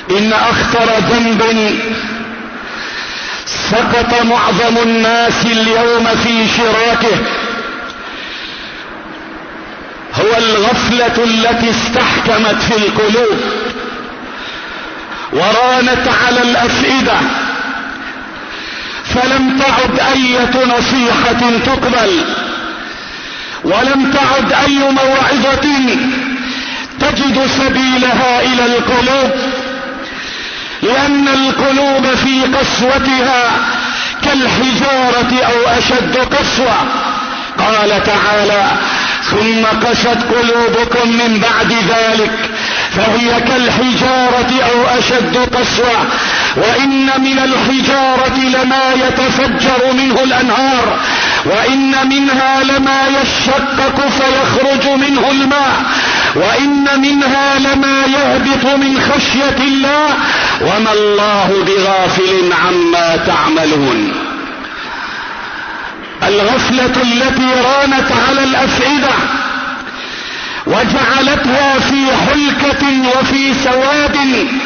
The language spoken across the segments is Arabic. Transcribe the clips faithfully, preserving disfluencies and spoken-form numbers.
إن أخطر ذنب سقط معظم الناس اليوم في شراكه هو الغفلة التي استحكمت في القلوب ورانت على الأفئدة، فلم تعد أية نصيحة تقبل، ولم تعد أي موعظة تجد سبيلها إلى القلوب، لأن القلوب في قسوتها كالحجارة أو أشد قسوة. قال تعالى: ثم قست قلوبكم من بعد ذلك فهي كالحجارة أو أشد قسوة، وإن من الحجارة لما يتفجر منه الأنهار، وإن منها لما يشقق فيخرج منه الماء، وإن منها لما يهبط من خشية الله، وما الله بغافل عما تعملون. الغفلة التي رانت على الأفئدة وجعلتها في حلكة وفي سواد،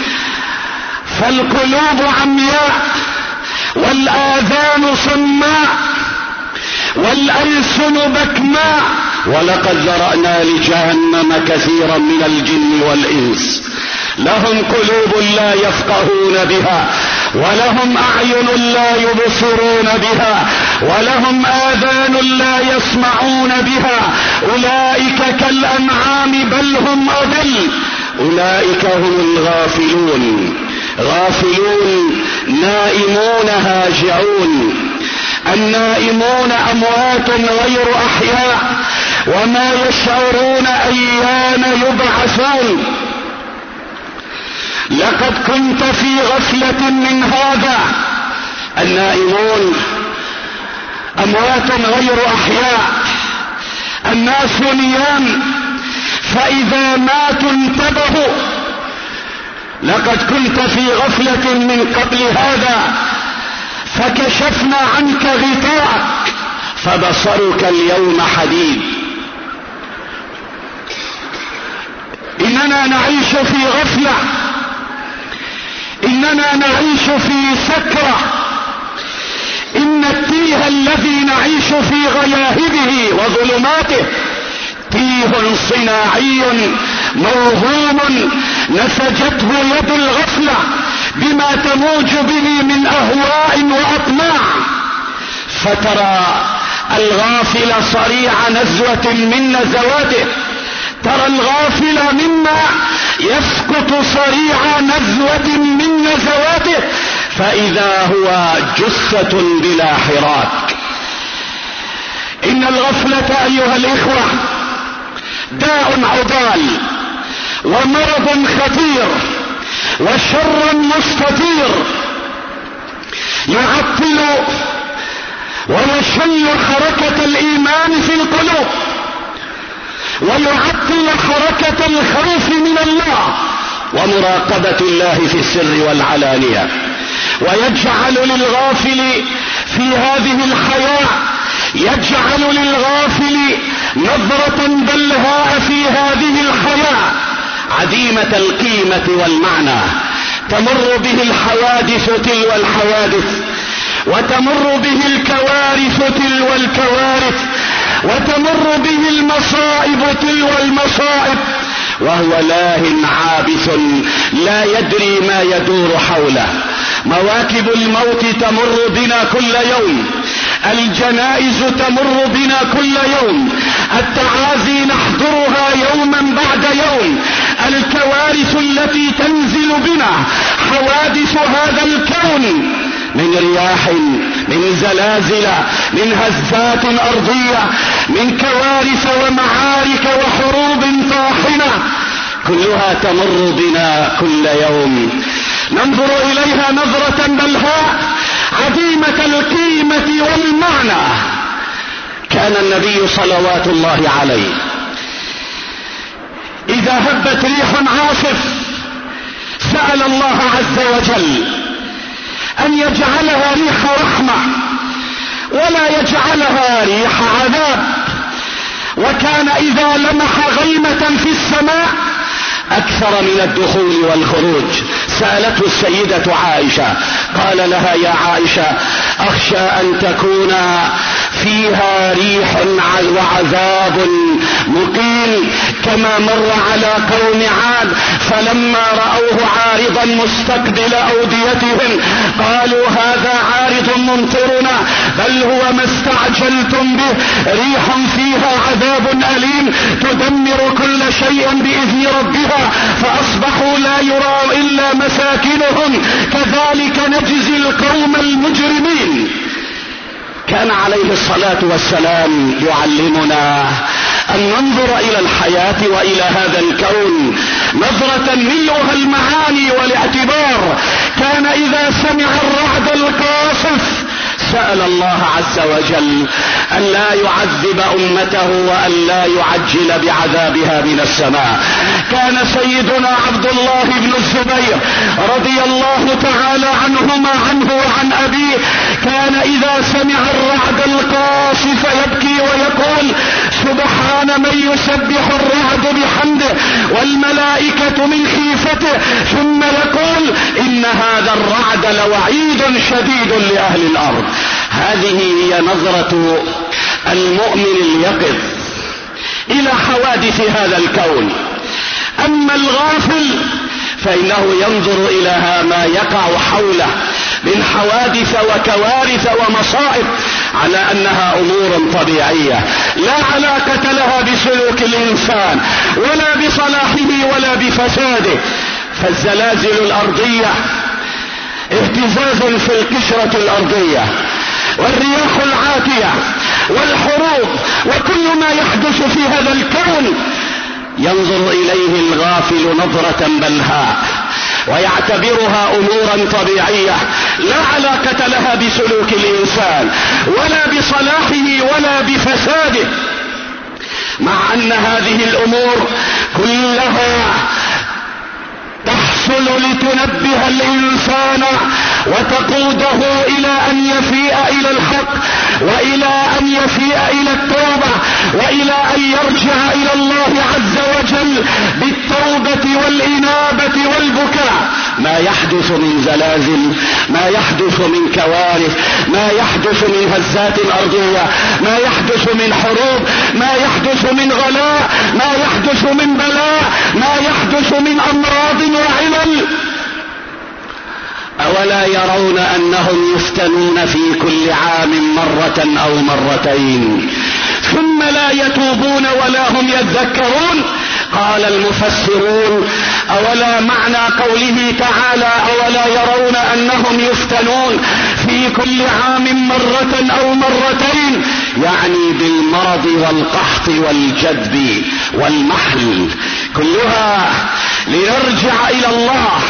فالقلوب عمياء والآذان صماء والألسن بكماء. ولقد ذرأنا لجهنم كثيرا من الجن والإنس لهم قلوب لا يفقهون بها، ولهم أعين لا يبصرون بها، ولهم آذان لا يسمعون بها، أولئك كالأنعام بل هم أضل، أولئك هم الغافلون. غافلون نائمون هاجعون. النائمون أموات غير أحياء، وما يشعرون أيان يبعثون. لقد كنت في غفلة من هذا. النائمون أموات غير أحياء، الناس نيام، فإذا ماتوا انتبهوا. لقد كنت في غفلة من قبل هذا فكشفنا عنك غطاءك فبصرك اليوم حديد. إننا نعيش في غفلة، إننا نعيش في سكرة. إن التيه الذي نعيش في غياهبه وظلماته تيه صناعي موهوم نسجته يد الغفلة بما تموج به من أهواء وأطماع، فترى الغافل صريع نزوة من نزواته، ترى الغافل مما يسقط صريع نزوة من نزواته، فإذا هو جثة بلا حراك. إن الغفلة أيها الإخوة داء عضال ومرض خطير وشر مستطير، يعطل ويشل حركة الإيمان في القلوب، ويعطل حركة الخوف من الله ومراقبة الله في السر والعلانية، ويجعل للغافل في هذه الحياة، يجعل للغافل نظرة بلهاء في هذه الحياة عديمة القيمة والمعنى، تمر به الحوادث تلو الحوادث، وتمر به الكوارث تلو الكوارث، وتمر به المصائب تلو المصائب، وهو لاه عابث لا يدري ما يدور حوله. مواكب الموت تمر بنا كل يوم، الجنائز تمر بنا كل يوم، التعازي نحضرها يوما بعد يوم، الكوارث التي تنزل بنا، حوادث هذا الكون من رياح، من زلازل، من هزات أرضية، من كوارث ومعارك وحروب طاحنة، كلها تمر بنا كل يوم، ننظر إليها نظرة بلهاء عديمة القيمة والمعنى. كان النبي صلوات الله عليه إذا هبت ريح عاصف سأل الله عز وجل أن يجعلها ريح رحمة ولا يجعلها ريح عذاب. وكان إذا لمح غيمة في السماء أكثر من الدخول والخروج. سألته السيدة عائشة، قال لها: يا عائشة، أخشى أن تكون فيها ريح وعذاب مقيم كما مر على قوم عاد، فلما رأوه عارضا مستقبل أوديتهم قالوا: هذا عارض ممطرنا، بل هو ما استعجلتم به، ريح فيها عذاب أليم تدمر كل شيء بإذن ربها، فأصبحوا لا يرى إلا مساكنهم، كذلك نجزي القوم المجرمين. كان عليه الصلاة والسلام يعلمنا أن ننظر إلى الحياة وإلى هذا الكون نظرة ملؤها المعاني والاعتبار. كان إذا سمع الرعد القاصف سأل الله عز وجل أن لا يعذب أمته وأن لا يعجل بعذابها من السماء. كان سيدنا عبد الله بن الزبير رضي الله تعالى عنهما عنه وعن أبيه كان إذا سمع الرعد القاصف يبكي ويقول: سبحان من يسبح الرعد بحمده والملائكة من خيفته، ثم يقول: إن هذا الرعد لوعيد شديد لأهل الأرض. هذه هي نظرة المؤمن اليقظ إلى حوادث هذا الكون. أما الغافل فإنه ينظر إلى ما يقع حوله من حوادث وكوارث ومصائب على أنها أمور طبيعية لا علاقة لها بسلوك الإنسان ولا بصلاحه ولا بفساده. فالزلازل الأرضية اهتزاز في القشرة الأرضية، والرياح العاتية والحروب وكل ما يحدث في هذا الكون ينظر إليه الغافل نظرة بلهاء ويعتبرها أمورا طبيعية لا علاقة لها بسلوك الإنسان ولا بصلاحه ولا بفساده، مع أن هذه الأمور كلها تحصل لتنبه الإنسان وتقوده إلى أن يفيء إلى الحق وإلى أن يفيء إلى التوبة وإلى أن يرجع إلى الله عز وجل بالتوبة والإنابة والبكاء. ما يحدث من زلازل، ما يحدث من كوارث، ما يحدث من هزات أرضية، ما يحدث من حروب، ما يحدث من غلاء، ما يحدث من بلاء، ما يحدث من أمراض وعلل، أولا يرون أنهم يفتنون في كل عام مرة أو مرتين ثم لا يتوبون ولا هم يذكرون؟ قال المفسرون: أولا معنى قوله تعالى: أولا يرون أنهم يفتنون في كل عام مرة أو مرتين، يعني بالمرض والقحط والجدب والمحل، كلها لنرجع إلى الله،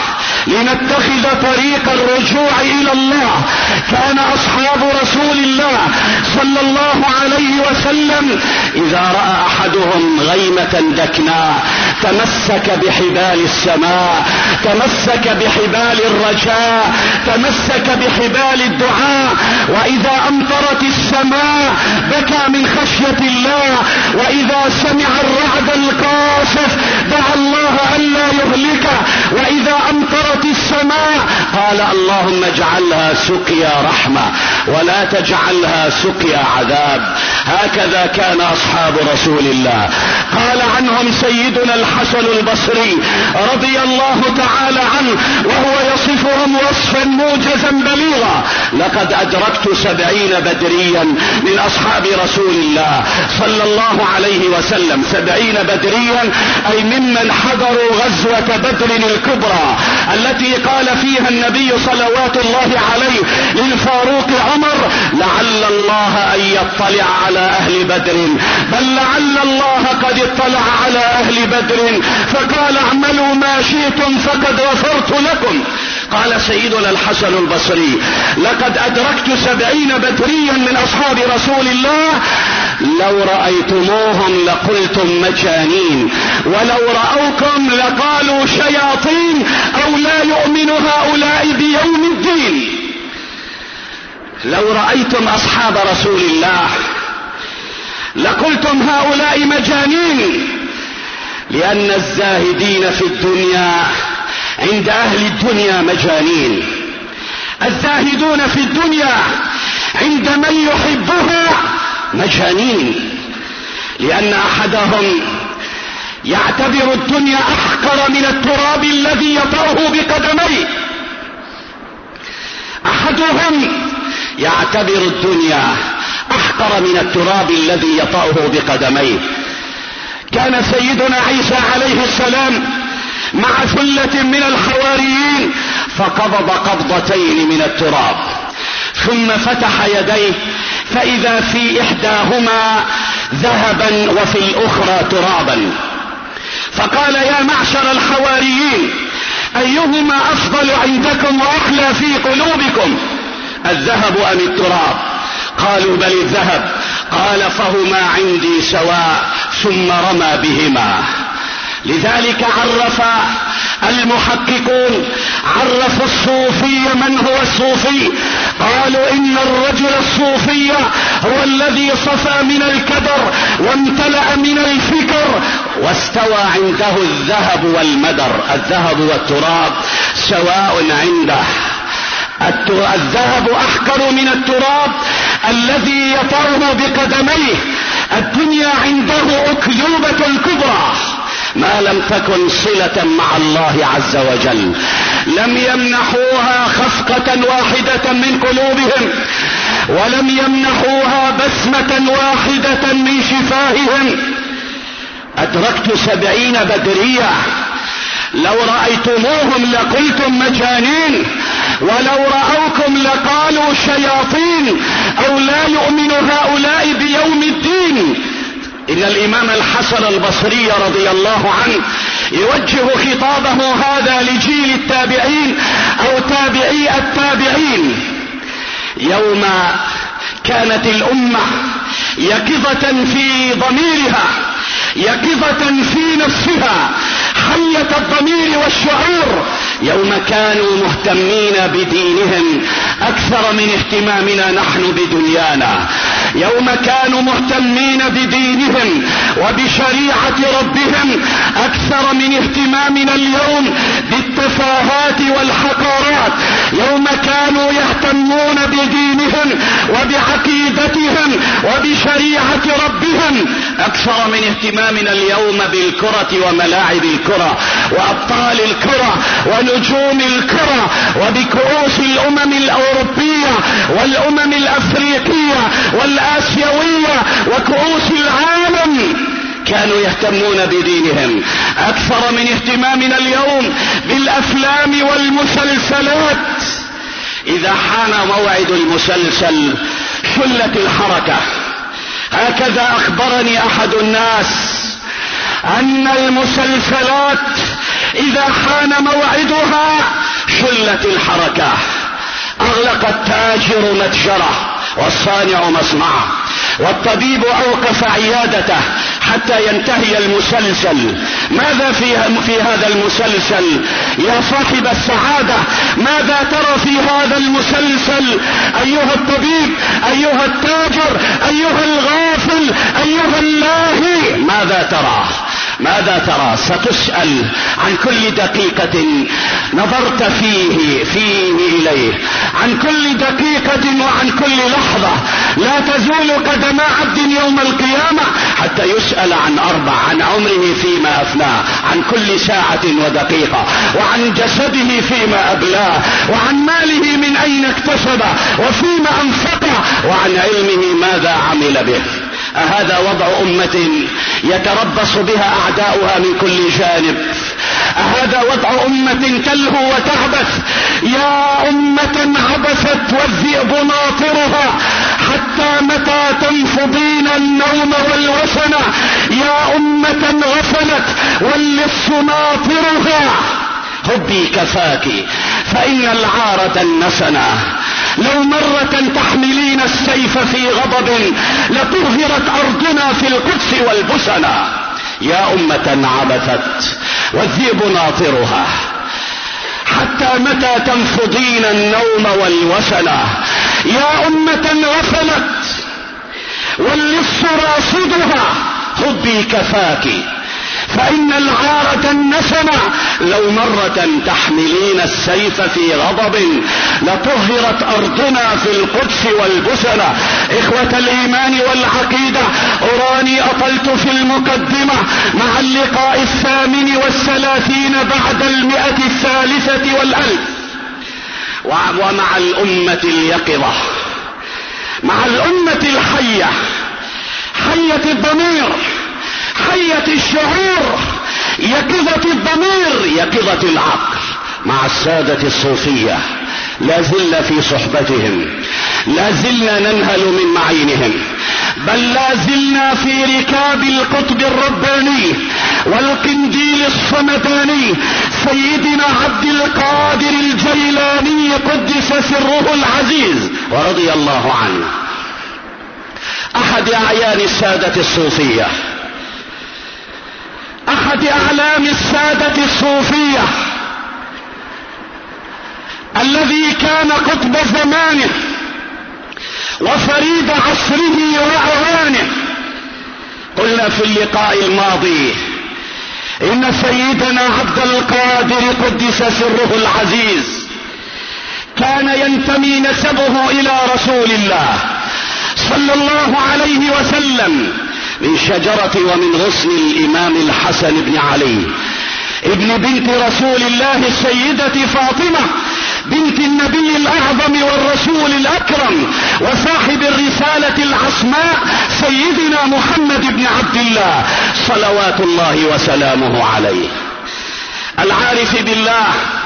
لنتخذ طريق الرجوع إلى الله. كان أصحاب رسول الله صلى الله عليه وسلم إذا رأى أحدهم غيمة دكناء تمسك بحبال السماء، تمسك بحبال الرجاء، تمسك بحبال الدعاء، وإذا أمطرت السماء بكى من خشية الله، وإذا سمع الرعد القاصف دعا الله ألا يهلكه، وإذا أمطرت السماء قال: اللهم اجعلها سقيا رحمة ولا تجعلها سقيا عذاب. هكذا كان أصحاب رسول الله. قال عنهم سيدنا الحسن البصري رضي الله تعالى عنه وهو يصفهم وصفا موجزا بليغا: لقد أدركت سبعين بدريا من أصحاب رسول الله صلى الله عليه وسلم. سبعين بدريا أي ممن حضروا غزوة بدر الكبرى التي قال فيها النبي صلوات الله عليه للفاروق عمر: لعل الله أن يطلع على أهل بدر، بل لعل الله قد اطلع على أهل بدر فقال: اعملوا ما شئتم فقد غفرت لكم. قال سيدنا الحسن البصري: لقد أدركت سبعين بدريا من أصحاب رسول الله، لو رأيتموهم لقلتم مجانين، ولو رأوكم لقالوا شياطين، أو لا يؤمن هؤلاء بيوم الدين. لو رأيتم أصحاب رسول الله لقلتم هؤلاء مجانين، لأن الزاهدين في الدنيا عند أهل الدنيا مجانين. الزاهدون في الدنيا عند من يحبها مجانين، لأن أحدهم يعتبر الدنيا أحقر من التراب الذي يطأه بقدميه. أحدهم يعتبر الدنيا أحقر من التراب الذي يطأه بقدميه. كان سيدنا عيسى عليه السلام مع ثلة من الحواريين فقبض قبضتين من التراب، ثم فتح يديه فإذا في إحداهما ذهبا وفي الأخرى ترابا، فقال: يا معشر الحواريين، أيهما أفضل عندكم وأحلى في قلوبكم، الذهب أم التراب؟ قالوا: بل الذهب. قال: فهما عندي سواء، ثم رمى بهما. لذلك عرف المحققون، عرفوا الصوفي من هو الصوفي، قالوا: إن الرجل الصوفي هو الذي صفى من الكدر وامتلأ من الفكر واستوى عنده الذهب والمدر. الذهب والتراب سواء عنده. الذهب أحقر من التراب الذي يطأه بقدميه. الدنيا عنده أكذوبة الكبرى، ما لم تكن صلة مع الله عز وجل. لم يمنحوها خفقة واحدة من قلوبهم، ولم يمنحوها بسمة واحدة من شفاههم. أدركت سبعين بدرية، لو رأيتموهم لقلتم مجانين، ولو رأوكم لقالوا شياطين، أو لا يؤمن هؤلاء بيوم الدين. إن الإمام الحسن البصري رضي الله عنه يوجه خطابه هذا لجيل التابعين أو تابعي التابعين، يوم كانت الأمة يقظة في ضميرها، يقظة في نفسها، حية الضمير والشعور، يوم كانوا مهتمين بدينهم أكثر من اهتمامنا نحن بدنيانا، يوم كانوا مهتمين بدينهم وبشريعة ربهم أكثر من اهتمامنا اليوم بالتفاهات والحقارات، يوم كانوا يهتمون بدينهم وبعقيدتهم وبشريعة ربهم أكثر من اهتمامنا اليوم بالكرة وملاعب الكرة وأبطال الكرة ونجوم الكرة وبكؤوس الأمم الأوروبية والأمم الأفريقية والآسيوية وكؤوس العالم. كانوا يهتمون بدينهم أكثر من اهتمامنا اليوم بالأفلام والمسلسلات. إذا حان موعد المسلسل شلت الحركة. هكذا أخبرني أحد الناس أن المسلسلات إذا حان موعدها شلت الحركة. أغلق التاجر متجره والصانع مصنعه، والطبيب أوقف عيادته حتى ينتهي المسلسل. ماذا في, في هذا المسلسل يا صاحب السعادة؟ ماذا ترى في هذا المسلسل أيها الطبيب، أيها التاجر، أيها الغافل، أيها اللاهي؟ ماذا ترى؟ ماذا ترى؟ ستسأل عن كل دقيقة نظرت فيه فيه إليه، عن كل دقيقة وعن كل لحظة. لا تزول قدم عبد يوم القيامة حتى يسأل عن أربع: عن عمره فيما أفناه، عن كل ساعة ودقيقة، وعن جسده فيما أبلاه، وعن ماله من أين اكتسبه وفيما أنفقه، وعن علمه ماذا عمل به. أهذا وضع أمة يتربص بها أعداؤها من كل جانب؟ أهذا وضع أمة تلهو وتعبث؟ يا أمة عبثت والذئب ناطرها، حتى متى تنفضين النوم والوسنة؟ يا أمة غفلت واللص ناطرها. هبي كفاك فإن العارة النسنة، لو مرة تحملين السيف في غضب لطهرت أرضنا في القدس والبسنة. يا أمة عبثت والذئب ناطرها، حتى متى تنفضين النوم والوسنة؟ يا أمة غفلت واللص راصدها. هبي كفاك فإن العار دنسنا، لو مرة تحملين السيف في غضب لطهرت أرضنا في القدس والبسنة. إخوة الإيمان والعقيدة، أراني أطلت في المقدمة مع اللقاء الثامن والثلاثين بعد المئة الثالثة والألف، ومع الأمة اليقظة، مع الأمة الحية، حية الضمير، حية الشعور، يقظة الضمير، يقظة العقل، مع السادة الصوفية. لا زلنا في صحبتهم، لا زلنا ننهل من معينهم، بل لا زلنا في ركاب القطب الرباني والقنديل الصمداني سيدنا عبد القادر الجيلاني قدس سره العزيز ورضي الله عنه، احد اعيان السادة الصوفية، احد اعلام السادة الصوفية، الذي كان قطب زمانه وفريد عصره واوانه. قلنا في اللقاء الماضي ان سيدنا عبد القادر قدس سره العزيز كان ينتمي نسبه الى رسول الله صلى الله عليه وسلم من شجرة ومن غصن الامام الحسن بن علي ابن بنت رسول الله السيدة فاطمة بنت النبي الاعظم والرسول الاكرم وصاحب الرسالة العصماء سيدنا محمد بن عبد الله صلوات الله وسلامه عليه، العارف بالله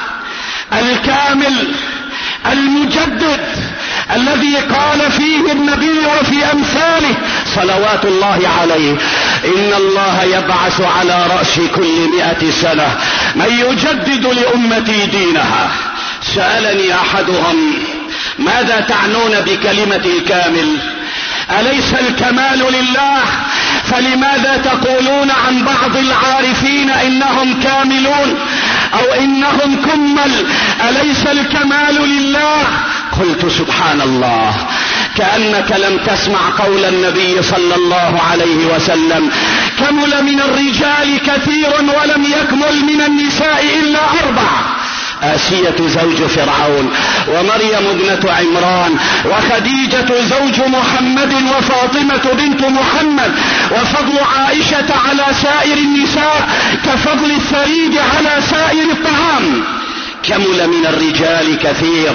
الكامل المجدد الذي قال فيه النبي وفي امثاله صلوات الله عليه: ان الله يبعث على رأس كل مئة سنة من يجدد لأمتي دينها. سألني احدهم: ماذا تعنون بكلمة الكامل؟ أليس الكمال لله؟ فلماذا تقولون عن بعض العارفين انهم كاملون او انهم كمل؟ أليس الكمال لله؟ قلت: سبحان الله، كأنك لم تسمع قول النبي صلى الله عليه وسلم: كمل من الرجال كثير ولم يكمل من النساء إلا أربع: آسية زوج فرعون، ومريم ابنة عمران، وخديجة زوج محمد، وفاطمة بنت محمد. وفضل عائشة على سائر النساء كفضل الثريد على سائر الطعام. كمل من الرجال كثير،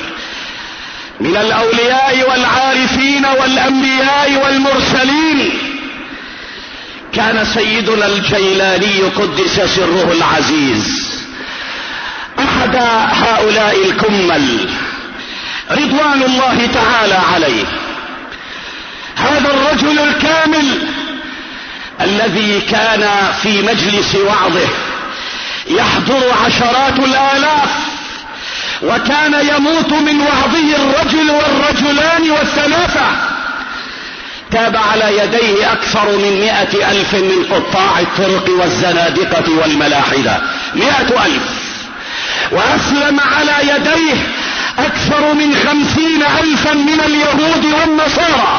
من الأولياء والعارفين والأنبياء والمرسلين. كان سيدنا الجيلاني قدس سره العزيز احد هؤلاء الكمل رضوان الله تعالى عليه، هذا الرجل الكامل الذي كان في مجلس وعظه يحضر عشرات الالاف، وكان يموت من وعظه الرجل والرجلان والثلاثة. تاب على يديه اكثر من مئة الف من قطاع الطرق والزنادقة والملاحدة، مئة الف. واسلم على يديه اكثر من خمسين الفا من اليهود والنصارى.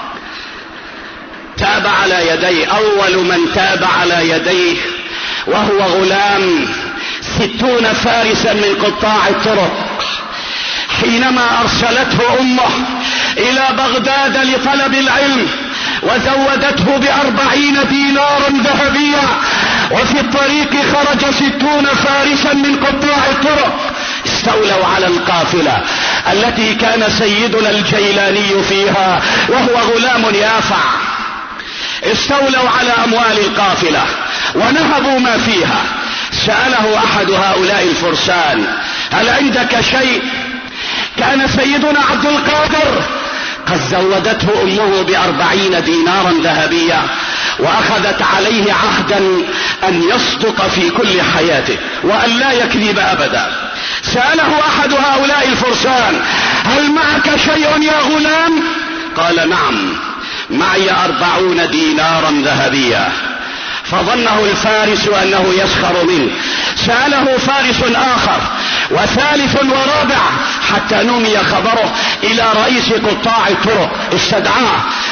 تاب على يديه، اول من تاب على يديه وهو غلام ستون فارسا من قطاع الطرق، حينما ارسلته امه الى بغداد لطلب العلم وزودته باربعين دينارا ذهبية، وفي الطريق خرج ستون فارسا من قطاع الطرق استولوا على القافلة التي كان سيدنا الجيلاني فيها وهو غلام يافع. استولوا على اموال القافلة ونهبوا ما فيها. سأله احد هؤلاء الفرسان: هل عندك شيء؟ كان سيدنا عبد القادر قد زودته امه باربعين دينارا ذهبية، واخذت عليه عهدا ان يصدق في كل حياته وان لا يكذب ابدا. سأله احد هؤلاء الفرسان: هل معك شيء يا غلام؟ قال: نعم، معي اربعون دينارا ذهبية. فظنه الفارس انه يسخر منه. سأله فارس اخر وثالث ورابع حتى نمي خبره الى رئيس قطاع الطرق، استدعاه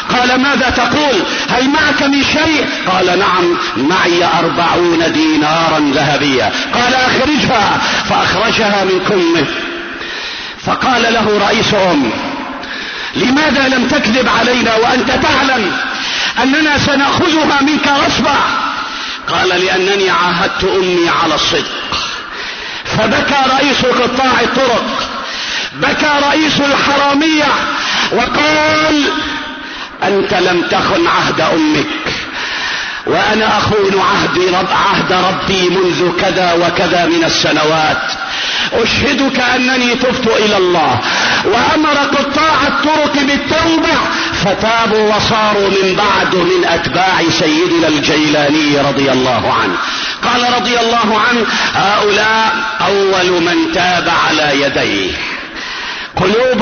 قال ماذا تقول؟ هل معك من شيء؟ قال نعم معي أربعون دينارا ذهبية. قال اخرجها، فاخرجها من كمه. فقال له رئيسهم لماذا لم تكذب علينا وأنت تعلم أننا سنأخذها منك غصبا؟ قال لأنني عاهدت أمي على الصدق. فبكى رئيس قطاع الطرق، بكى رئيس الحرامية وقال أنت لم تخن عهد أمك، وأنا أخون عهد, رب عهد ربي منذ كذا وكذا من السنوات. أشهدك أنني تبت إلى الله. وأمر قطاع الطرق بالتوبة فتابوا وصاروا من بعد من أتباع سيدنا الجيلاني رضي الله عنه. قال رضي الله عنه هؤلاء أول من تاب على يديه. قلوب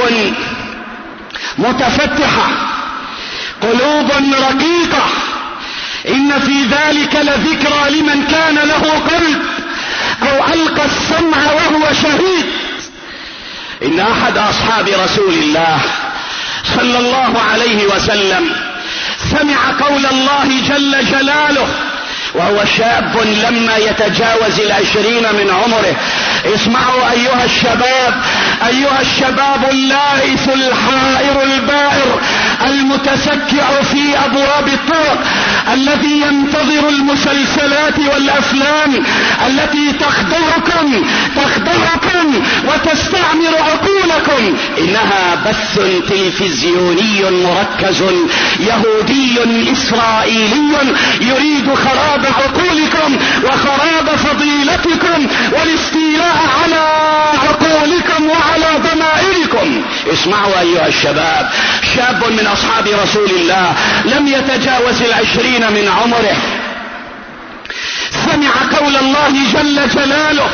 متفتحة، قلوب رقيقة، إن في ذلك لذكرى لمن كان له قلب أو ألقى السمع وهو شهيد. إن أحد أصحاب رسول الله صلى الله عليه وسلم سمع قول الله جل جلاله وهو شاب لما يتجاوز العشرين من عمره. اسمعوا أيها الشباب، أيها الشباب اللائث الحائر البائر المتسكع في أبواب الطرق، الذي ينتظر المسلسلات والأفلام التي تخدعكم تخدعكم وتستعمر عقولكم. إنها بث تلفزيوني مركز يهودي إسرائيلي يريد خراب عقولكم وخراب فضيلتكم والاستيلاء على عقولكم وعلى ضمائركم. اسمعوا أيها الشباب، شاب من أصحاب رسول الله لم يتجاوز العشرين من عمره سمع قول الله جل جلاله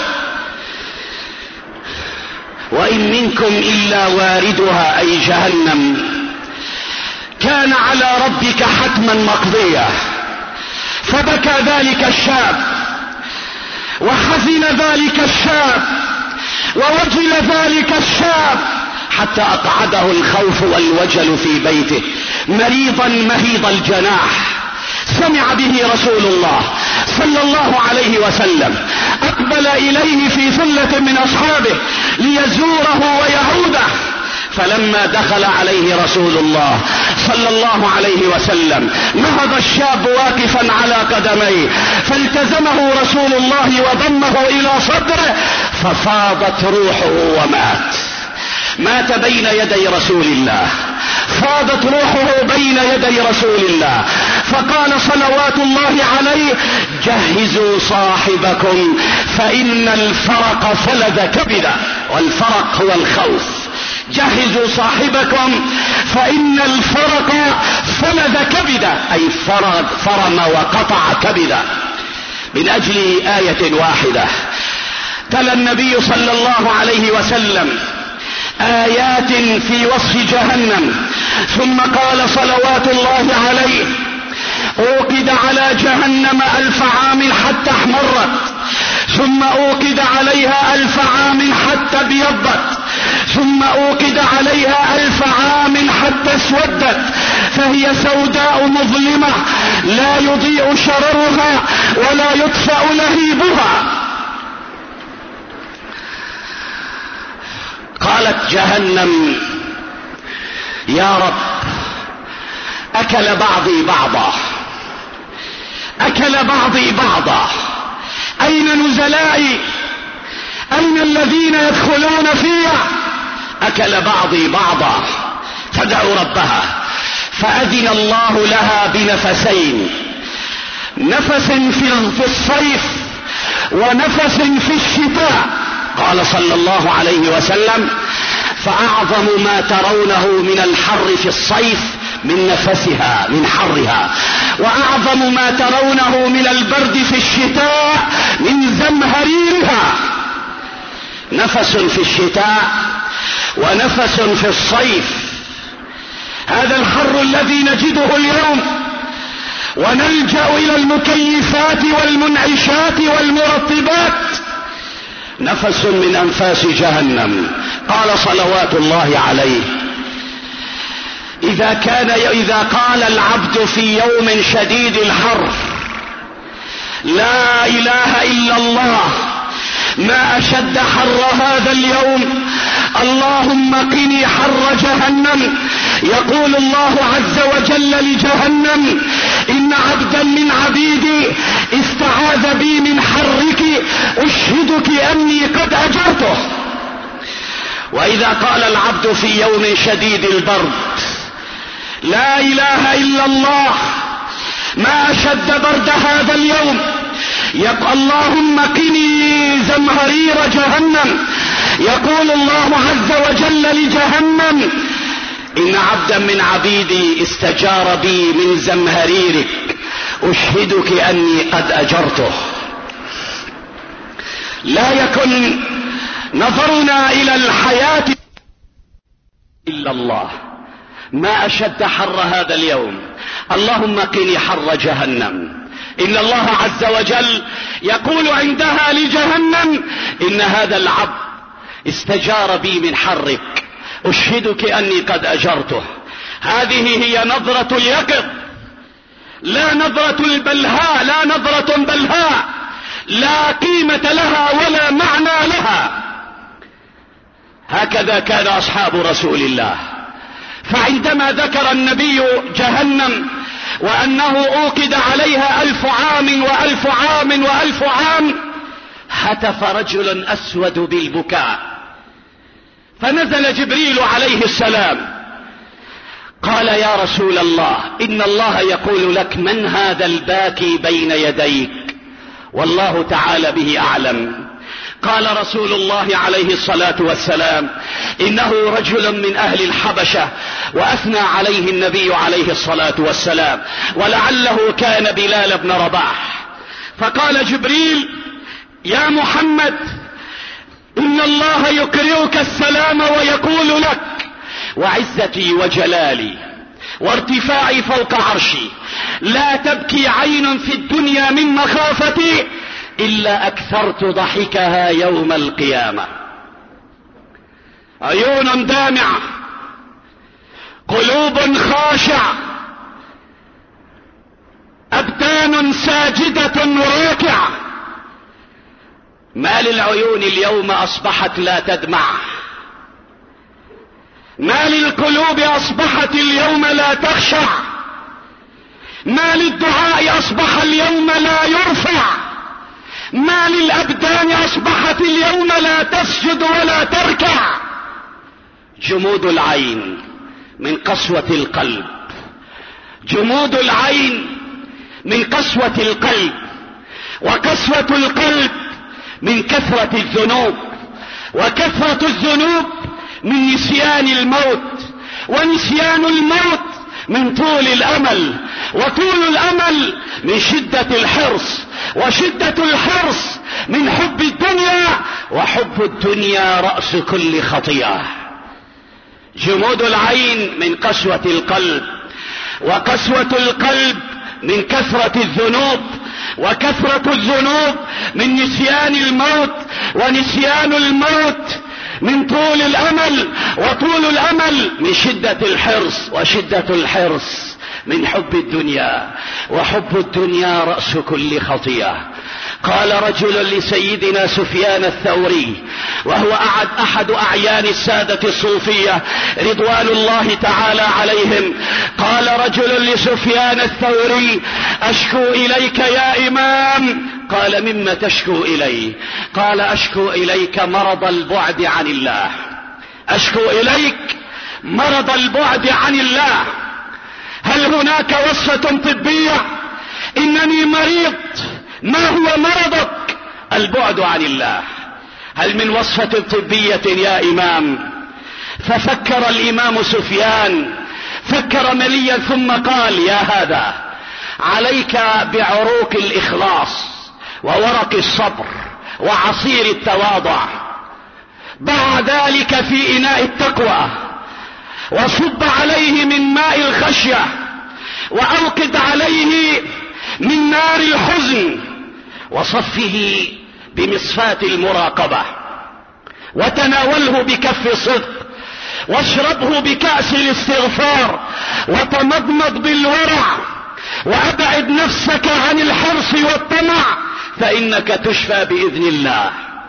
وإن منكم إلا واردها أي جهنم كان على ربك حتما مقضيا. فبكى ذلك الشاب وحزن ذلك الشاب ووجل ذلك الشاب حتى أقعده الخوف والوجل في بيته مريضا مهيض الجناح. سمع به رسول الله صلى الله عليه وسلم، أقبل إليه في ثلة من أصحابه ليزوره ويعوده. فلما دخل عليه رسول الله صلى الله عليه وسلم نهض الشاب واقفا على قدميه، فالتزمه رسول الله وضمه إلى صدره ففاضت روحه ومات. مات بين يدي رسول الله، فاضت روحه بين يدي رسول الله. فقال صلوات الله عليه جهزوا صاحبكم فإن الفرق فلذ كبدا. والفرق هو الخوف. جهزوا صاحبكم فإن الفرق فلذ كبدا أي فرم وقطع كبدا. من أجل آية واحدة تلا النبي صلى الله عليه وسلم آيات في وصف جهنم، ثم قال صلوات الله عليه أوقد على جهنم ألف عام حتى احمرت، ثم أوقد عليها ألف عام حتى ابيضت، ثم أوقد عليها ألف عام حتى اسودت، فهي سوداء مظلمة لا يضيء شررها ولا يطفأ لهيبها. قالت جهنم يا رب أكل بعضي بعضا، أكل بعضي بعضا، أين نزلائي؟ أين الذين يدخلون فيها؟ أكل بعضي بعضا. تدعو ربها فأذن الله لها بنفسين، نفس في الصيف ونفس في الشتاء. قال صلى الله عليه وسلم فأعظم ما ترونه من الحر في الصيف من نفسها من حرها، وأعظم ما ترونه من البرد في الشتاء من زمهريرها. نفس في الشتاء ونفس في الصيف. هذا الحر الذي نجده اليوم ونلجأ إلى المكيفات والمنعشات والمرطبات نفس من أنفاس جهنم. قال صلوات الله عليه إذا كان إذا قال العبد في يوم شديد الحر لا إله إلا الله ما أشد حر هذا اليوم، اللهم قني حر جهنم، يقول الله عز وجل لجهنم إن عبدا من عبيدي استعاذ بي من حرك أشهدك أني قد أجرته. وإذا قال العبد في يوم شديد البرد لا إله إلا الله ما أشد برد هذا اليوم، يقول اللهم قني زمهرير جهنم، يقول الله عز وجل لجهنم إن عبدا من عبيدي استجار بي من زمهريرك أشهدك أني قد أجرته. لا يكن نظرنا إلى الحياة إلا الله. ما أشد حر هذا اليوم، اللهم قني حر جهنم. إن الله عز وجل يقول عندها لجهنم إن هذا العبد استجار بي من حرك أشهدك أني قد أجرته. هذه هي نظرة اليقظ، لا نظرة البلهاء، لا نظرة بلهاء لا قيمة لها ولا معنى لها. هكذا كان أصحاب رسول الله. فعندما ذكر النبي جهنم وأنه أوقد عليها ألف عام وألف عام وألف عام هتف رجل أسود بالبكاء، فنزل جبريل عليه السلام قال يا رسول الله إن الله يقول لك من هذا الباكي بين يديك والله تعالى به أعلم. قال رسول الله عليه الصلاة والسلام إنه رجل من أهل الحبشة، وأثنى عليه النبي عليه الصلاة والسلام ولعله كان بلال بن رباح. فقال جبريل يا محمد إن الله يقرئك السلام ويقول لك وعزتي وجلالي وارتفاعي فوق عرشي لا تبكي عين في الدنيا من مخافتي إلا أكثرت ضحكها يوم القيامة. عيون دامعة، قلوب خاشعة، أبدان ساجدة راكعة. ما للعيون اليوم أصبحت لا تدمع؟ ما للقلوب أصبحت اليوم لا تخشع؟ ما للدعاء أصبح اليوم لا يرفع؟ ما للأبدان أصبحت اليوم لا تسجد ولا تركع؟ جمود العين من قسوة القلب، جمود العين من قسوة القلب، وقسوة القلب من كثرة الذنوب، وكثرة الذنوب من نسيان الموت، ونسيان الموت من طول الأمل، وطول الأمل من شدة الحرص، وشدة الحرص من حب الدنيا، وحب الدنيا رأس كل خطيئة. جمود العين من قسوة القلب، وقسوة القلب من كثرة الذنوب، وكثرة الذنوب من نسيان الموت، ونسيان الموت من طول الأمل، وطول الأمل من شدة الحرص، وشدة الحرص من حب الدنيا، وحب الدنيا رأس كل خطيئة. قال رجل لسيدنا سفيان الثوري وهو أحد أعيان السادة الصوفية رضوان الله تعالى عليهم، قال رجل لسفيان الثوري أشكو إليك يا إمام. قال مما تشكو إلي؟ قال أشكو إليك مرض البعد عن الله، أشكو إليك مرض البعد عن الله. هل هناك وصفة طبية إنني مريض؟ ما هو مرضك؟ البعد عن الله. هل من وصفة طبية يا إمام؟ ففكر الإمام سفيان، فكر مليا ثم قال يا هذا عليك بعروق الإخلاص وورق الصبر وعصير التواضع، ضع ذلك في إناء التقوى وصب عليه من ماء الخشية، وأوقد عليه من نار الحزن، وصفه بمصفاة المراقبة، وتناوله بكف صدق، واشربه بكأس الاستغفار، وتمضمض بالورع، وابعد نفسك عن الحرص والطمع، فانك تشفى باذن الله.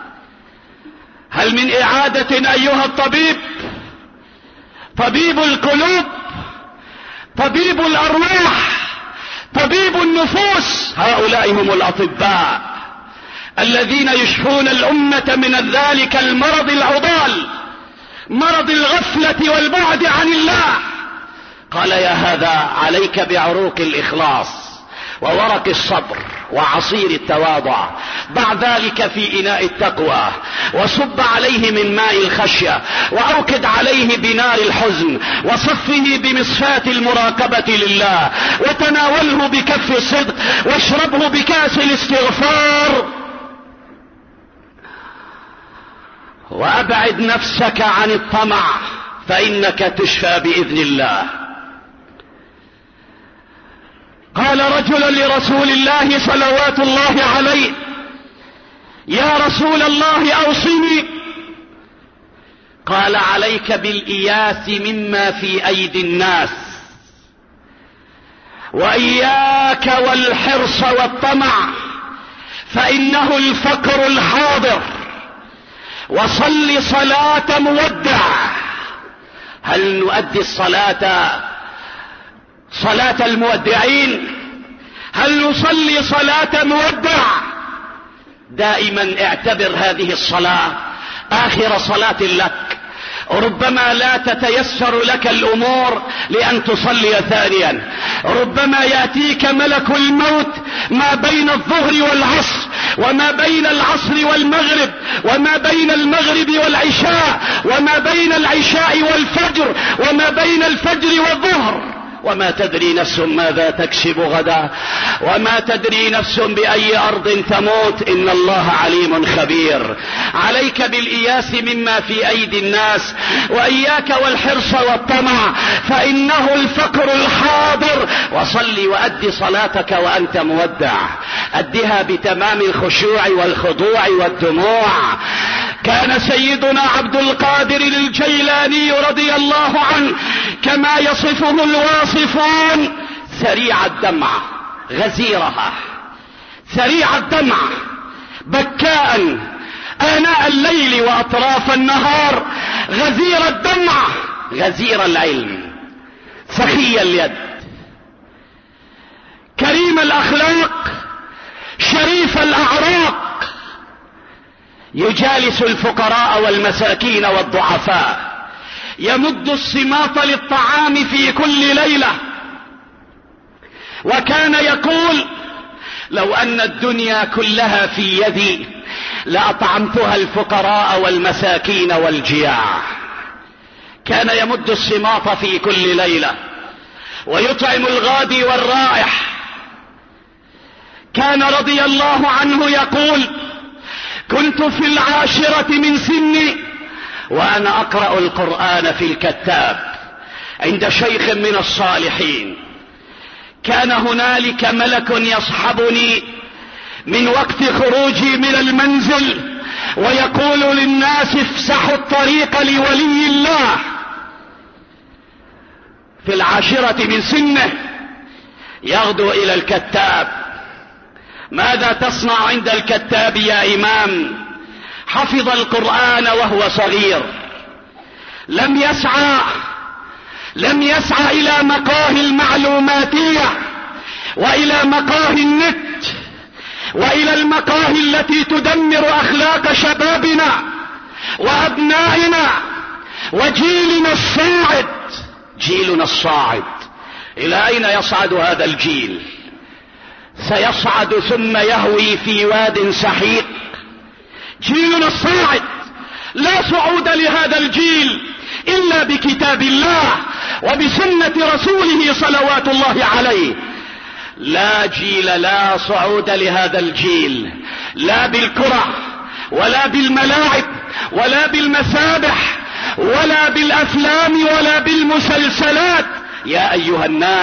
هل من اعادة ايها الطبيب؟ طبيب القلوب، طبيب الارواح، طبيب النفوس، هؤلاء هم الاطباء الذين يشفون الامة من ذلك المرض العضال، مرض الغفلة والبعد عن الله. قال يا هذا عليك بعروق الاخلاص وورق الصبر وعصير التواضع، ضع ذلك في اناء التقوى، وصب عليه من ماء الخشية، واوقد عليه بنار الحزن، وصفه بمصفاة المراقبة لله، وتناوله بكف الصدق، واشربه بكاس الاستغفار، وابعد نفسك عن الطمع، فانك تشفى باذن الله. قال رجل لرسول الله صلوات الله عليه: يا رسول الله اوصني. قال: عليك بالاياس مما في ايدي الناس، واياك والحرص والطمع، فانه الفقر الحاضر، وصل صلاة مودع. هل نؤدي الصلاة صلاة المودعين؟ هل نصلي صلاة مودع؟ دائما اعتبر هذه الصلاة آخر صلاة لك، ربما لا تتيسر لك الامور لان تصلي ثانيا، ربما ياتيك ملك الموت ما بين الظهر والعصر، وما بين العصر والمغرب، وما بين المغرب والعشاء، وما بين العشاء والفجر، وما بين الفجر والظهر، وما تدري نفس ماذا تكسب غدا، وما تدري نفس بأي أرض تموت، إن الله عليم خبير. عليك بالإياس مما في أيدي الناس، وإياك والحرص والطمع، فإنه الفقر الحاضر. وصلي وأدي صلاتك وأنت مودع، أدها بتمام الخشوع والخضوع والدموع. كان سيدنا عبد القادر الجيلاني رضي الله عنه كما يصفه الواصفون: سريع الدمع، غزيرها، سريع الدمع، بكاء آناء الليل وأطراف النهار، غزير الدمع، غزير العلم، سخي اليد، كريم الأخلاق، شريف الأعراق، يجالس الفقراء والمساكين والضعفاء، يمد الصماط للطعام في كل ليلة. وكان يقول: لو أن الدنيا كلها في يدي لأطعمتها الفقراء والمساكين والجياع. كان يمد الصماط في كل ليلة ويطعم الغادي والرائح. كان رضي الله عنه يقول: كنت في العاشرة من سني وأنا أقرأ القرآن في الكتاب عند شيخ من الصالحين. كان هنالك ملك يصحبني من وقت خروجي من المنزل ويقول للناس: افسحوا الطريق لولي الله. في العاشرة من سنه يغدو إلى الكتاب. ماذا تصنع عند الكتاب يا إمام؟ حفظ القرآن وهو صغير، لم يسعى لم يسعى إلى مقاهي المعلوماتية وإلى مقاهي النت وإلى المقاهي التي تدمر أخلاق شبابنا وأبنائنا وجيلنا الصاعد. جيلنا الصاعد إلى أين يصعد هذا الجيل؟ سيصعد ثم يهوي في واد سحيق. جيلنا الصاعد لا صعود لهذا الجيل إلا بكتاب الله وبسنة رسوله صلوات الله عليه. لا جيل، لا صعود لهذا الجيل لا بالكرة ولا بالملاعب ولا بالمسابح ولا بالأفلام ولا بالمسلسلات. يا أيها الناس،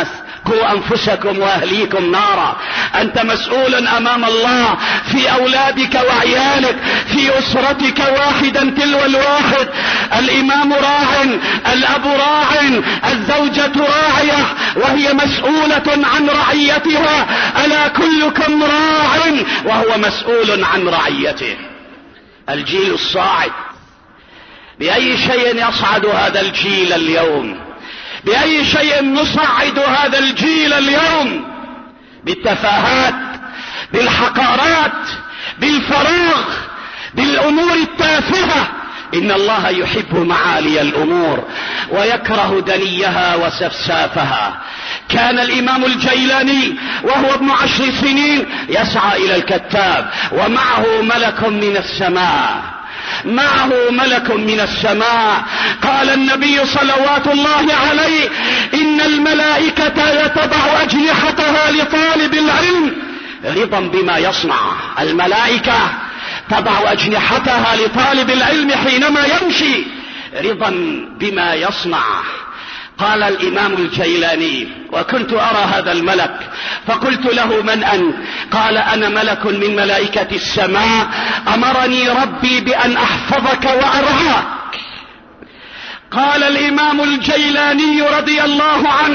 قوا أنفسكم وأهليكم نارا. أنت مسؤول أمام الله في أولادك وعيالك، في أسرتك واحدا تلو الواحد. الإمام راع، الأب راع، الزوجة راعية وهي مسؤولة عن رعيتها. ألا كلكم راع وهو مسؤول عن رعيته. الجيل الصاعد، بأي شيء يصعد هذا الجيل اليوم؟ بأي شيء نصعد هذا الجيل اليوم؟ بالتفاهات، بالحقارات، بالفراغ، بالأمور التافهة. إن الله يحب معالي الأمور ويكره دنيها وسفسافها. كان الإمام الجيلاني وهو ابن عشر سنين يسعى إلى الكتاب ومعه ملك من السماء، معه ملك من السماء. قال النبي صلوات الله عليه: إن الملائكة يتضع أجنحتها لطالب العلم رضا بما يصنع. الملائكة تضع أجنحتها لطالب العلم حينما يمشي رضا بما يصنع. قال الإمام الجيلاني: وكنت أرى هذا الملك فقلت له: من أنت؟ قال: أنا ملك من ملائكة السماء، أمرني ربي بأن أحفظك وأرعاك. قال الإمام الجيلاني رضي الله عنه: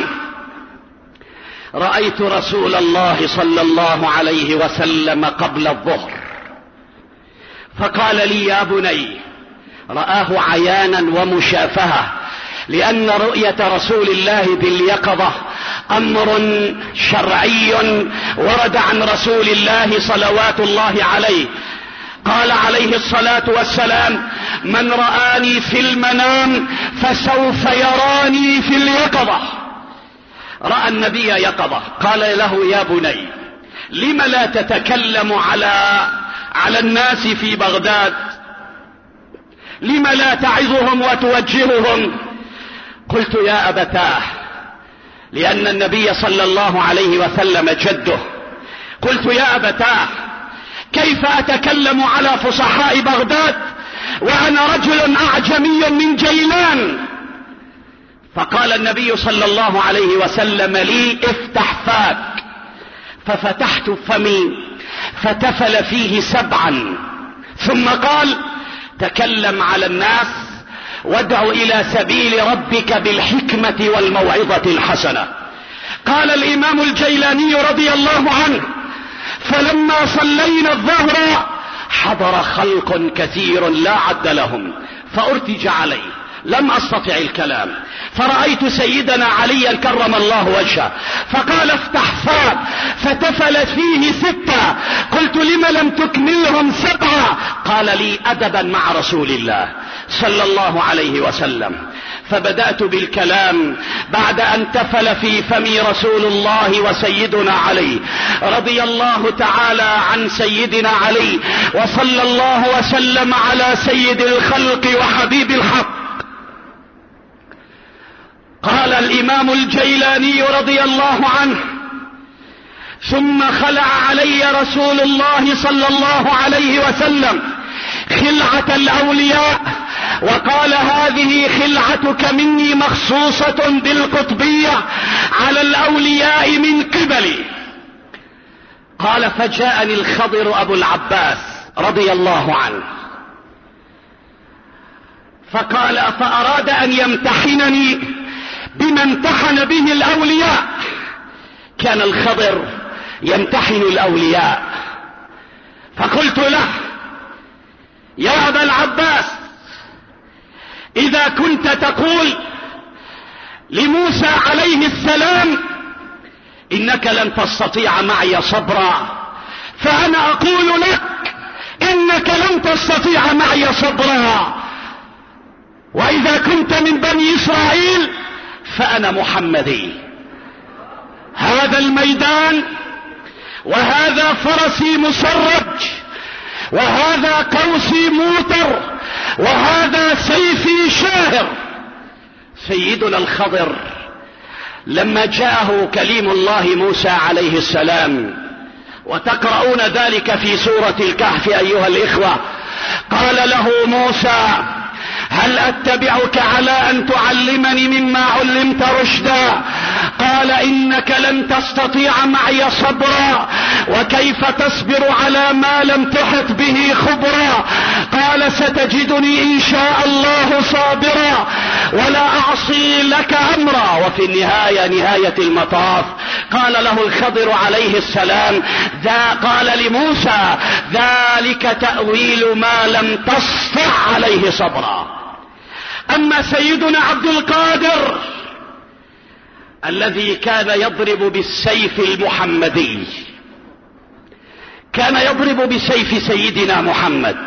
رأيت رسول الله صلى الله عليه وسلم قبل الظهر فقال لي: يا بني. رآه عيانا ومشافهة، لأن رؤية رسول الله باليقظة أمر شرعي ورد عن رسول الله صلوات الله عليه. قال عليه الصلاة والسلام: من رآني في المنام فسوف يراني في اليقظة. رأى النبي يقظة. قال له: يا بني، لم لا تتكلم على على الناس في بغداد؟ لم لا تعظهم وتوجههم؟ قلت: يا أبتاه، لأن النبي صلى الله عليه وسلم جده. قلت: يا أبتاه، كيف أتكلم على فصحاء بغداد وأنا رجل أعجمي من جيلان؟ فقال النبي صلى الله عليه وسلم لي: افتح فاك. ففتحت فمي فتفل فيه سبعا، ثم قال: تكلم على الناس وادع إلى سبيل ربك بالحكمة والموعظة الحسنة. قال الإمام الجيلاني رضي الله عنه: فلما صلينا الظهر حضر خلق كثير لا عد لهم، فأرتج علي، لم أستطع الكلام، فرأيت سيدنا عليا كرم الله وجهه فقال: افتح فاك. فتفل فيه ستة. قلت: لم لم تكملهم سبعة؟ قال لي: أدبا مع رسول الله صلى الله عليه وسلم. فبدأت بالكلام بعد أن تفل في فمي رسول الله وسيدنا علي رضي الله تعالى عن سيدنا علي، وصلى الله وسلم على سيد الخلق وحبيب الحق. قال الإمام الجيلاني رضي الله عنه: ثم خلع علي رسول الله صلى الله عليه وسلم خلعة الأولياء وقال: هذه خلعتك مني مخصوصة بالقطبية على الأولياء من قبلي. قال: فجاءني الخضر أبو العباس رضي الله عنه فقال: فأراد أن يمتحنني بما امتحن به الأولياء. كان الخضر يمتحن الأولياء. فقلت له: يا أبا العباس، إذا كنت تقول لموسى عليه السلام إنك لن تستطيع معي صبرا، فأنا أقول لك إنك لن تستطيع معي صبرا. وإذا كنت من بني إسرائيل فأنا محمدي. هذا الميدان، وهذا فرسي مسرج، وهذا قوسي موتر، وهذا سيفي شاهر. سيدنا الخضر لما جاءه كليم الله موسى عليه السلام، وتقرؤون ذلك في سورة الكهف أيها الإخوة، قال له موسى: هل أتبعك على أن تعلمني مما علمت رشدا؟ قال قال إنك لن تستطيع معي صبرا، وكيف تصبر على ما لم تحط به خبرا؟ قال ستجدني إن شاء الله صابرا ولا أعصي لك أمرا. وفي النهاية نهاية المطاف قال له الخضر عليه السلام ذا قال لموسى ذلك تأويل ما لم تسطع عليه صبرا. أما سيدنا عبد القادر الذي كان يضرب بالسيف المحمدي، كان يضرب بسيف سيدنا محمد،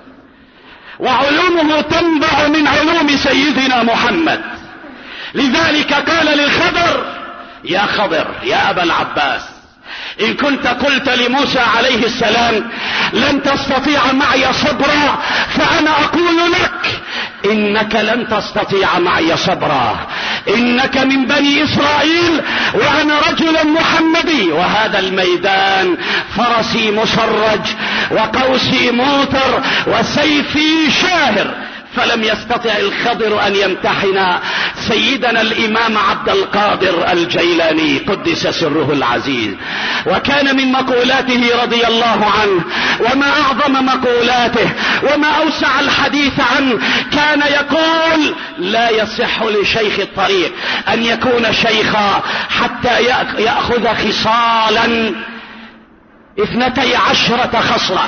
وعلومه تنبع من علوم سيدنا محمد. لذلك قال للخضر يا خضر يا أبا العباس، إن كنت قلت لموسى عليه السلام لن تستطيع معي صبرا، فأنا أقول لك إنك لن تستطيع معي صبرا، إنك من بني إسرائيل وأنا رجل محمدي، وهذا الميدان فرسي مسرج وقوسي موتر وسيفي شاهر. فلم يستطع الخضر أن يمتحن سيدنا الإمام عبد القادر الجيلاني قدس سره العزيز. وكان من مقولاته رضي الله عنه، وما أعظم مقولاته وما أوسع الحديث عنه، كان يقول لا يصح لشيخ الطريق أن يكون شيخا حتى يأخذ خصالا اثنتي عشرة خصلة،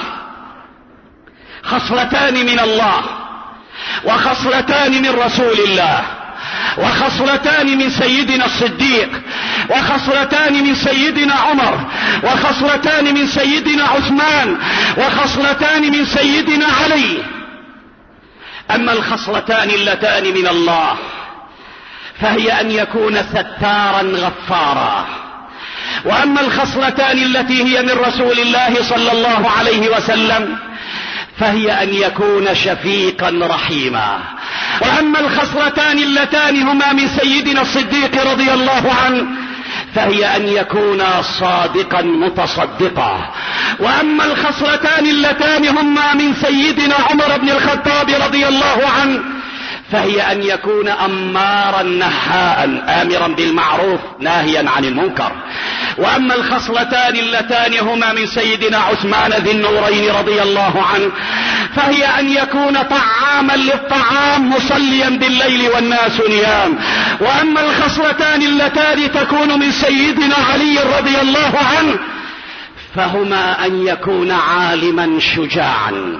خصلتان من الله، وخصلتان من رسول الله، وخصلتان من سيدنا الصديق، وخصلتان من سيدنا عمر، وخصلتان من سيدنا عثمان، وخصلتان من سيدنا علي. أما الخصلتان اللتان من الله فهي أن يكون ستارا غفارا، وأما الخصلتان التي هي من رسول الله صلى الله عليه وسلم فهي أن يكون شفيقا رحيما. وأما الخصلتان اللتان هما من سيدنا الصديق رضي الله عنه فهي أن يكون صادقا متصدقا. وأما الخصلتان اللتان هما من سيدنا عمر بن الخطاب رضي الله عنه فهي أن يكون أمارا نهاء آمرا بالمعروف ناهيا عن المنكر. وأما الخصلتان اللتان هما من سيدنا عثمان ذي النورين رضي الله عنه فهي أن يكون طعاما للطعام مصليا بالليل والناس نيام. وأما الخصلتان اللتان تكون من سيدنا علي رضي الله عنه فهما أن يكون عالما شجاعا.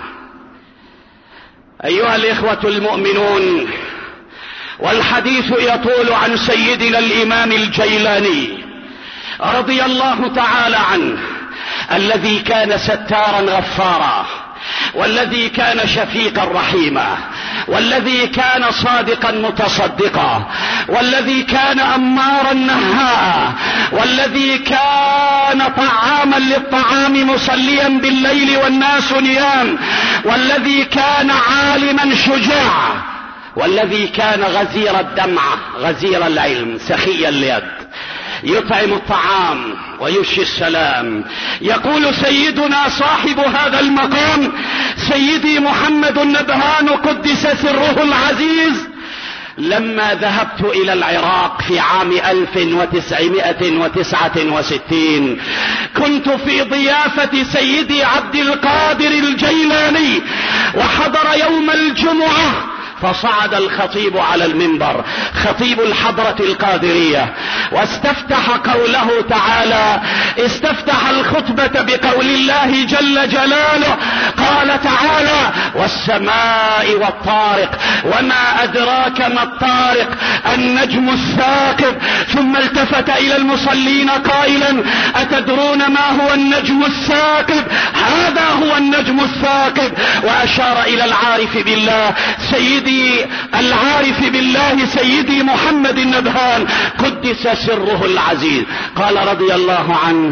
أيها الإخوة المؤمنون، والحديث يطول عن سيدنا الإمام الجيلاني رضي الله تعالى عنه، الذي كان ستارا غفارا، والذي كان شفيقا رحيما، والذي كان صادقا متصدقا، والذي كان أمارا نهاء، والذي كان طعاما للطعام مصليا بالليل والناس نيام، والذي كان عالما شجاعا، والذي كان غزير الدمعة غزير العلم سخي اليد، يطعم الطعام ويفشي السلام. يقول سيدنا صاحب هذا المقام سيدي محمد النبهان قدس سره العزيز: لما ذهبت إلى العراق في عام ألف وتسعمائة وتسعة وستين كنت في ضيافة سيدي عبد القادر الجيلاني، وحضر يوم الجمعة فصعد الخطيب على المنبر، خطيب الحضرة القادرية، واستفتح قوله تعالى، استفتح الخطبة بقول الله جل جلاله، قال تعالى: والسماء والطارق وما أدراك ما الطارق النجم الثاقب. ثم التفت إلى المصلين قائلا: أتدرون ما هو النجم الثاقب؟ هذا هو النجم الثاقب. وأشار إلى العارف بالله سيدي العارف بالله سيدي محمد النبهان قدس سره العزيز، قال رضي الله عنه: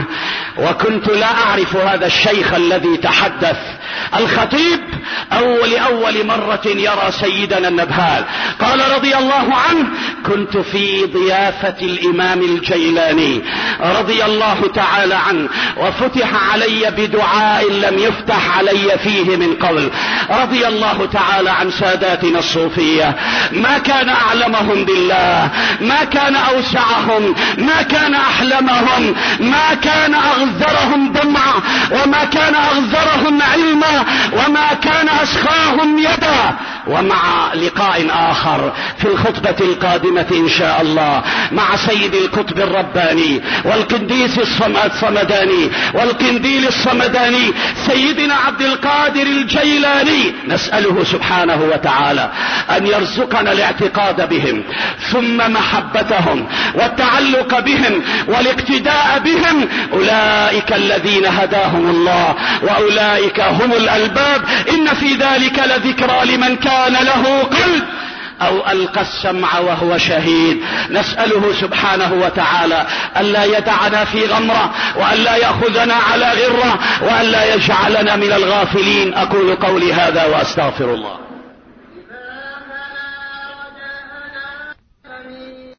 وكنت لا اعرف هذا الشيخ الذي تحدث. الخطيب اول اول مرة يرى سيدنا النبهان. قال رضي الله عنه: كنت في ضيافة الامام الجيلاني رضي الله تعالى عنه، وفتح علي بدعاء لم يفتح علي فيه من قبل. رضي الله تعالى عن ساداتنا الصوفية، ما كان اعلمهم بالله، ما كان اوسعهم، ما كان احلمهم، ما كان اغذرهم دمعا، وما كان اغذرهم علما، وما كان اسخاهم يدا. ومع لقاء اخر في الخطبة القادمة ان شاء الله مع سيد القطب الرباني والقديس الصمداني والقنديل الصمداني سيدنا عبد القادر الجيلاني، نسأله سبحانه وتعالى ان يرزقنا الاعتقاد بهم، ثم محبتهم والتعلق بهم والاقتداء بهم. اولئك الذين هداهم الله واولئك هم الالباب. ان في ذلك لذكرى لمن كان له قلب او القى السمع وهو شهيد. نسأله سبحانه وتعالى الا يدعنا في غمرة، والا ياخذنا على غرة، والا يجعلنا من الغافلين. اقول قولي هذا واستغفر الله.